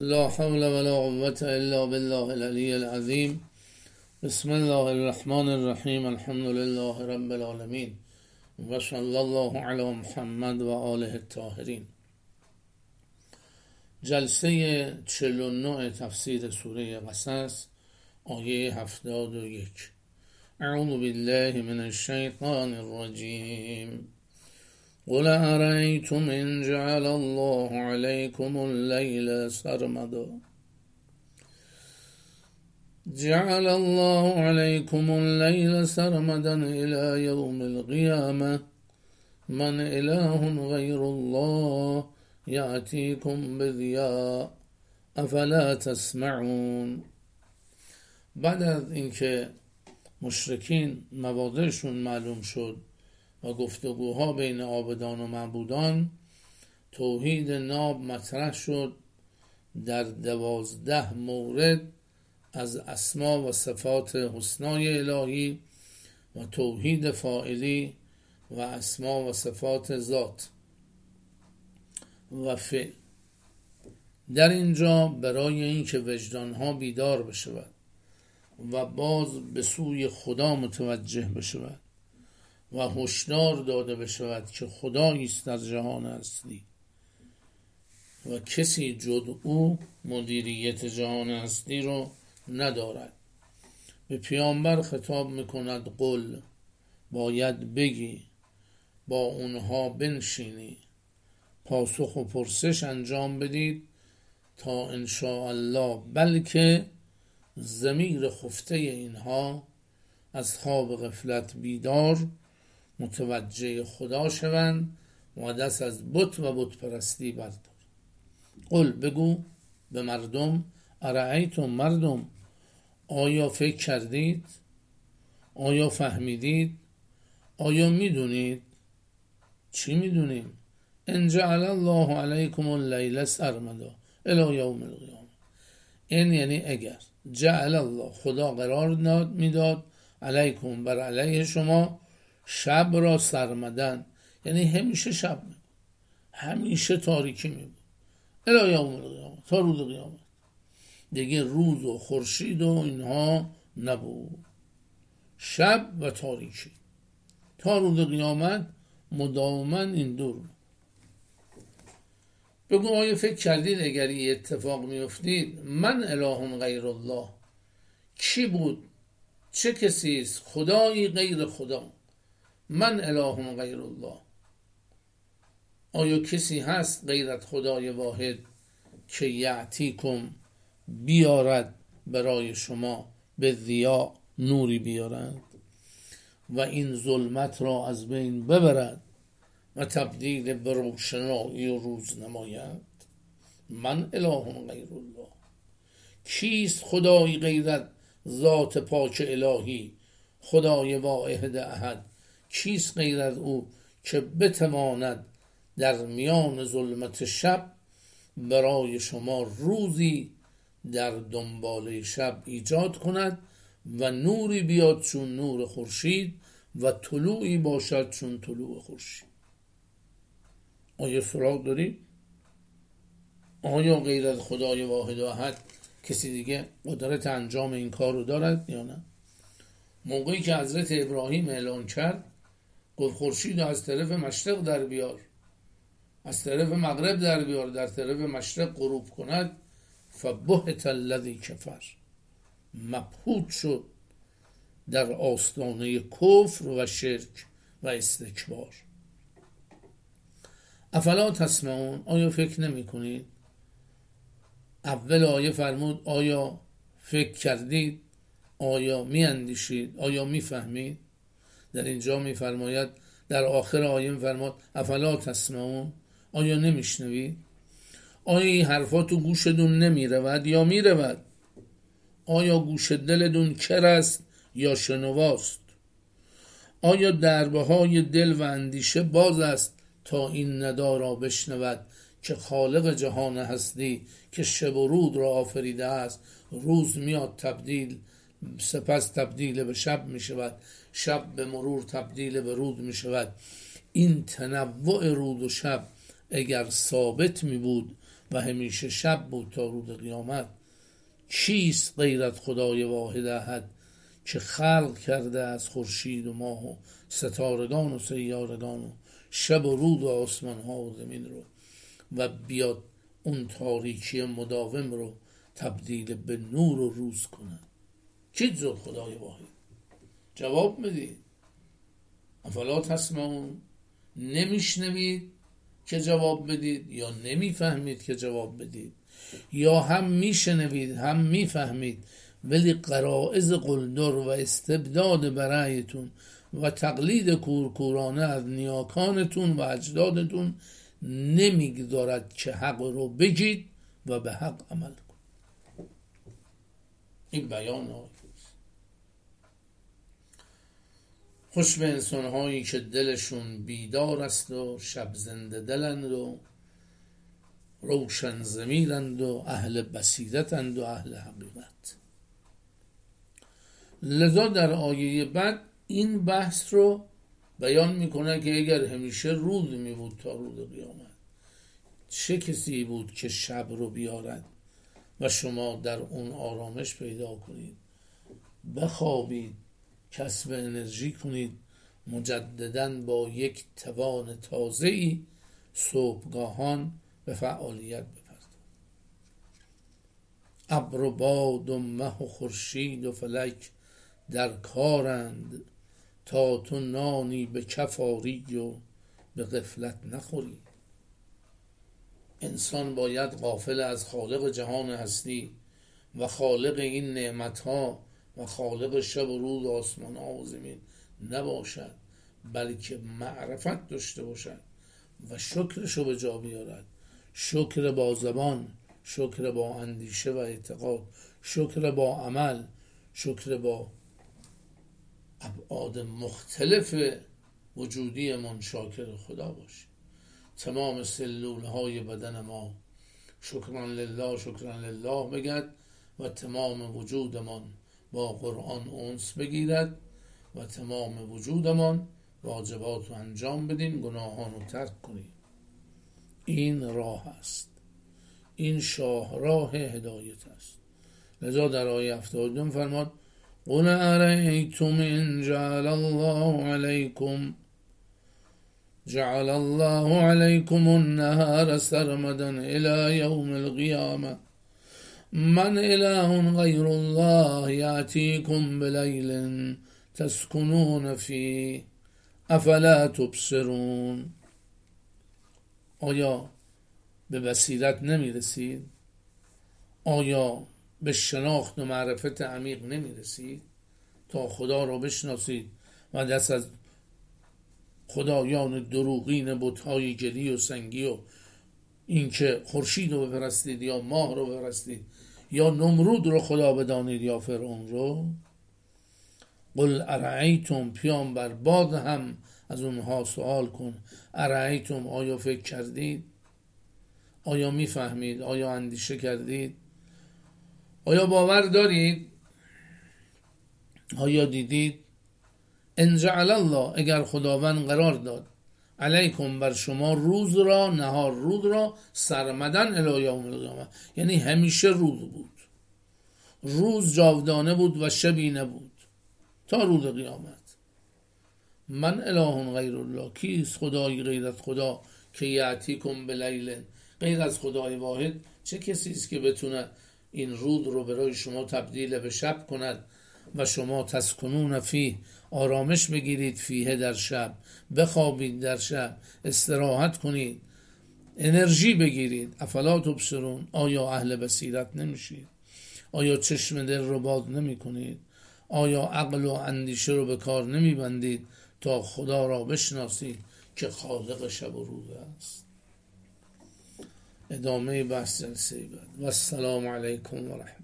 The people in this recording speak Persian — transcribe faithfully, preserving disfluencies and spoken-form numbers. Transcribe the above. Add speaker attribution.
Speaker 1: لا حول ولا قوة الا بالله العلی العظیم. بسم الله الرحمن الرحیم. الحمد لله رب العالمین و صلی الله علی محمد و آله الطاهرین. جلسه چهل و نه تفسیر سوره قصص، آیه هفتاد و یک. اعوذ بالله من الشیطان الرجیم. قل أرأيتم إن جعل الله عليكم الليل سرمدا جعل الله عليكم الليل سرمدا إلى يوم القيامة من إله غير الله يأتيكم بضياء أفلا تسمعون. بعد از اینکه مشرکین مبادئشون معلوم شد و گفتگوها بین عابدان و معبودان، توحید ناب مطرح شد در دوازده مورد از اسما و صفات حسنای الهی و توحید فاعلی و اسما و صفات ذات و فعل. در اینجا برای اینکه وجدانها بیدار بشود و باز به سوی خدا متوجه بشود و هشدار داده بشود که خدایی است در جهان هستی و کسی جز او مدیریت جهان هستی رو ندارد، به پیامبر خطاب میکند قل، باید بگی، با اونها بنشینی، پاسخ و پرسش انجام بدید تا انشاءالله بلکه ضمیر خفته اینها از خواب غفلت بیدار متوجه خدا شوند و دست از بت و بت پرستی بردار. قل، بگو به مردم، ارأیتم، مردم، آیا فکر کردید؟ آیا فهمیدید؟ آیا میدونید؟ چی میدونیم؟ ان جعل الله علیکم اللیل سرمدا الی یوم القیامه. این یعنی اگر جعل الله، خدا قرار داد میداد، علیکم، بر علیه شما، شب را سرمدن، یعنی همیشه شب می بود، همیشه تاریکی می بود، الی یوم القیامه، تا روز قیامت دیگه روز و خورشید و اینها نبود، شب و تاریکی تا روز قیامت مداوما این دور. بگو آیا فکر کردید اگر این اتفاق می افتید من اله غیر الله، کی بود، چه کسی است خدایی غیر خدا، من اله غیر الله، آیا کسی هست غیرت خدای واحد که یعتیکم، بیارد برای شما، به ضیا، نوری بیارد و این ظلمت را از بین ببرد و تبدیل به روشنایی و روز نماید. من اله غیر الله، کیست خدای غیرت ذات پاک الهی، خدای واحد احد، کیست غیر از او که بتواند در میان ظلمت شب برای شما روزی در دنباله شب ایجاد کند و نوری بیاد چون نور خورشید و طلوعی باشد چون طلوع خورشید. آیا سراغ دارید؟ آیا غیر از خدای واحد و احد کسی دیگه قدرت انجام این کار رو دارد یا نه؟ موقعی که حضرت ابراهیم اعلان کرد، گفت خورشید از طرف مشرق در بیار، از طرف مغرب در بیار، در طرف مشرق غروب کند، فبهت الذی کفر، مبهوت شد در آستانه کفر و شرک و استکبار. افلا تسمعون، آیا فکر نمی کنید؟ اول آیه فرمود آیا فکر کردید؟ آیا می اندیشید؟ آیا می فهمید؟ در اینجا می فرماید، در آخر آیه می فرماید افلا تسمعون، آیا نمیشنوید؟ آیا این حرفا تو گوشتون نمی رود یا می رود؟ آیا گوش دلتون کر است یا شنواست؟ آیا دربه های دل و اندیشه باز است تا این ندا را بشنود که خالق جهان هستی که شب و روز را آفریده است، روز میاد تبدیل سپس تبدیل به شب می شود، شب به مرور تبدیل به روز می شود. این تنوع روز و شب اگر ثابت می بود و همیشه شب بود تا روز قیامت. چیست غیر از خدای واحد احد که خلق کرده از خورشید و ماه و ستارگان و سیارگان و شب و روز و آسمان ها و زمین رو و بیاد اون تاریکی مداوم رو تبدیل به نور و روز کنه؟ چیت زد خدای واحد؟ جواب میدید. افلا تسمعون؟ نمیشنوید که جواب بدید یا نمیفهمید که جواب بدید؟ یا هم میشنوید هم میفهمید ولی غرایز قلدر و استبداد برایتون و تقلید کورکورانه از نیاکانتون و اجدادتون نمیگذارد که حق رو بگید و به حق عمل کن. این بیان آیه. خوش به انسان هایی که دلشون بیدار است و شب زنده دلند و روشن ضمیرند و اهل بصیرتند و اهل حقیقت. لذا در آیه بعد این بحث رو بیان میکنه که اگر همیشه روز میبود تا روز قیامت، چه کسی بود که شب رو بیارد و شما در اون آرامش پیدا کنید، بخوابید، کسب انرژی کنید، مجدداً با یک توان تازه‌ای صبحگاهان به فعالیت بپردازید. ابر و باد و مه و خورشید و فلک در کارند تا تو نانی به کف آری و به غفلت نخوری. انسان باید غافل از خالق جهان هستی و خالق این نعمتها و خالق شب و روز و آسمان ها و زمین نباشد، بلکه معرفت داشته باشد و شکرشو به جا بیارد. شکر با زبان، شکر با اندیشه و اعتقاد، شکر با عمل، شکر با ابعاد مختلف وجودی من شاکر خدا باشیم. تمام سلول های بدن ما شکران لله شکران لله بگد و تمام وجودمان با قرآن انس بگیرد و تمام وجودمان واجبات رو انجام بدیم، گناهان رو ترک کنیم. این راه است، این شاهراه هدایت است. لذا در آیه هفتاد و دو فرماد قل ارأیتم ان جعل الله علیکم جعل الله علیکم النهار سرمدا الى یوم القیامه من اله غیر الله یأتیکم بلیل تسکنون فیه افلا تبصرون. آیا به بصیرت نمی رسید؟ آیا به شناخت و معرفت عمیق نمی رسید تا خدا را بشناسید و دست از خدایان دروغین بت‌های گلی و سنگی و اینکه خورشید رو بپرستید یا ماه رو بپرستید یا نمرود رو خدا بدانید یا فرعون رو؟ قل ارأیتم، پیامبر باز هم از اونها سوال کن، ارأیتم، آیا فکر کردید؟ آیا میفهمید؟ آیا اندیشه کردید؟ آیا باور دارید؟ آیا دیدید؟ ان جعل الله، اگر خداوند قرار داد علیکم بر شما روز را، نهار روز را، سرمدن الی یوم القیامه، یعنی همیشه روز بود، روز جاودانه بود و شبی نبود تا روز قیامت. من اله غیر الله، کیست خدای غیر از خدا که یأتیکم بلیل، غیر از خدای واحد چه کسی است که بتونه این روز رو برای شما تبدیل به شب کند و شما تسکنون فیه، آرامش بگیرید، فیه در شب، بخوابید در شب، استراحت کنید، انرژی بگیرید. افلا تبصرون، آیا اهل بصیرت نمیشید؟ آیا چشم دل رو باز نمی کنید؟ آیا عقل و اندیشه رو به کار نمی بندید تا خدا را بشناسید که خالق شب و روز است؟ ادامه بحث جلسه بعد. و السلام علیکم و رحمت